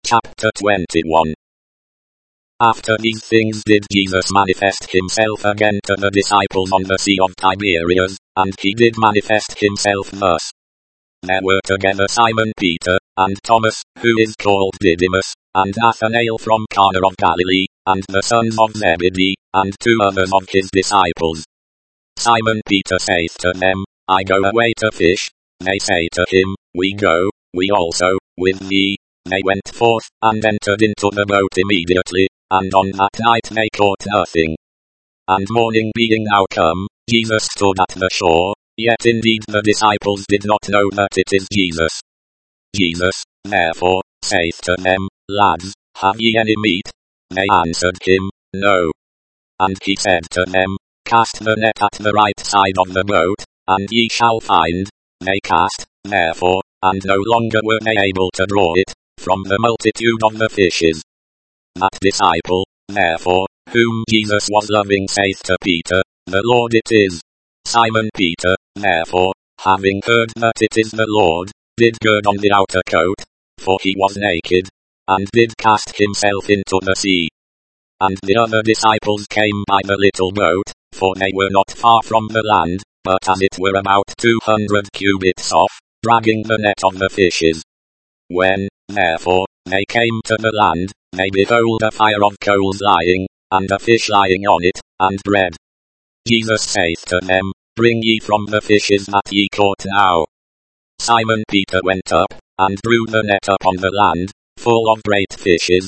Chapter 21. After these things did Jesus manifest himself again to the disciples on the Sea of Tiberias, and he did manifest himself thus. There were together Simon Peter, and Thomas, who is called Didymus, and Nathanael from Cana of Galilee, and the sons of Zebedee, and 2 others of his disciples. Simon Peter saith to them, I go away to fish. They say to him, We go, we also, with thee. They went forth, and entered into the boat immediately, and on that night they caught nothing. And morning being now come, Jesus stood at the shore, yet indeed the disciples did not know that it is Jesus. Jesus, therefore, saith to them, Lads, have ye any meat? They answered him, No. And he said to them, Cast the net at the right side of the boat, and ye shall find. They cast, therefore, and no longer were they able to draw it, from the multitude of the fishes. That disciple, therefore, whom Jesus was loving saith to Peter, The Lord it is. Simon Peter, therefore, having heard that it is the Lord, did gird on the outer coat, for he was naked, and did cast himself into the sea. And the other disciples came by the little boat, for they were not far from the land, but as it were about 200 cubits off, dragging the net of the fishes. When, therefore, they came to the land, they behold a fire of coals lying, and a fish lying on it, and bread. Jesus saith to them, Bring ye from the fishes that ye caught now. Simon Peter went up, and drew the net up on the land, full of great fishes,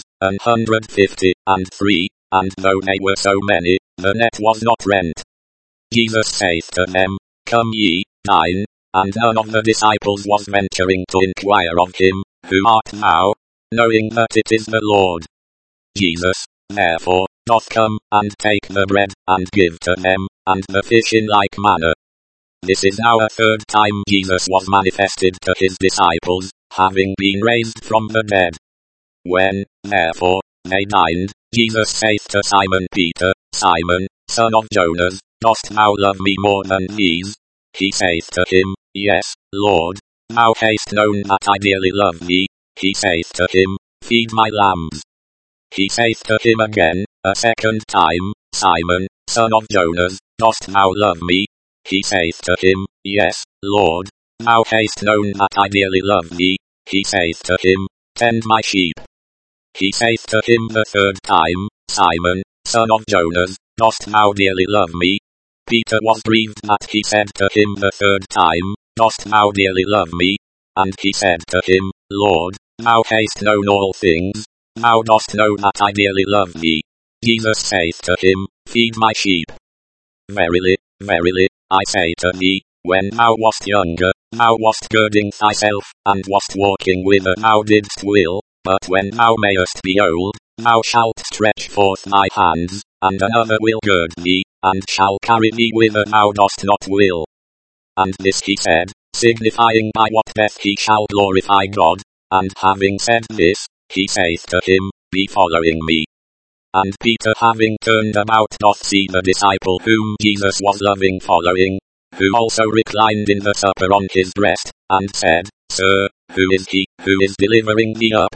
153, and though they were so many, the net was not rent. Jesus saith to them, Come ye, dine. And none of the disciples was venturing to inquire of him, Who art thou? Knowing that it is the Lord. Jesus, therefore, doth come, and take the bread, and give to them, and the fish in like manner. This is now a 3rd time Jesus was manifested to his disciples, having been raised from the dead. When, therefore, they dined, Jesus saith to Simon Peter, Simon, son of Jonas, dost thou love me more than these? He saith to him, Yes, Lord, thou hast known that I dearly love thee. He saith to him, Feed my lambs. He saith to him again, a 2nd time, Simon, son of Jonas, dost thou love me? He saith to him, Yes, Lord, thou hast known that I dearly love thee. He saith to him, Tend my sheep. He saith to him the 3rd time, Simon, son of Jonas, dost thou dearly love me? Peter was grieved that he said to him the 3rd time, Dost thou dearly love me? And he said to him, Lord, thou hast known all things, thou dost know that I dearly love thee. Jesus saith to him, Feed my sheep. Verily, verily, I say to thee, when thou wast younger, thou wast girding thyself, and wast walking whither thou didst will, but when thou mayest be old, thou shalt stretch forth thy hands, and another will gird thee, and shall carry thee whither thou dost not will. And this he said, signifying by what death he shall glorify God. And having said this, he saith to him, Be following me. And Peter having turned about doth see the disciple whom Jesus was loving following, who also reclined in the supper on his breast, and said, Sir, who is he, who is delivering thee up?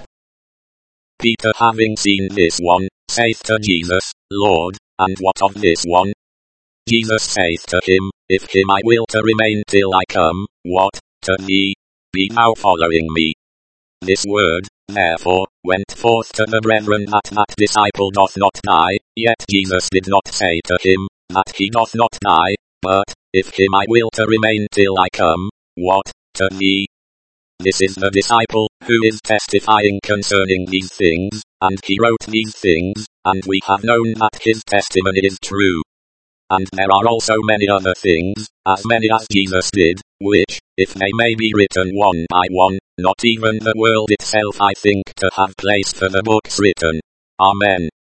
Peter having seen this one, saith to Jesus, Lord, and what of this one? Jesus saith to him, If him I will to remain till I come, what, to thee? Be thou following me. This word, therefore, went forth to the brethren that disciple doth not die, yet Jesus did not say to him, that he doth not die, but, if him I will to remain till I come, what, to thee? This is the disciple, who is testifying concerning these things, and he wrote these things, and we have known that his testimony is true. And there are also many other things, as many as Jesus did, which, if they may be written one by one, not even the world itself I think to have place for the books written. Amen.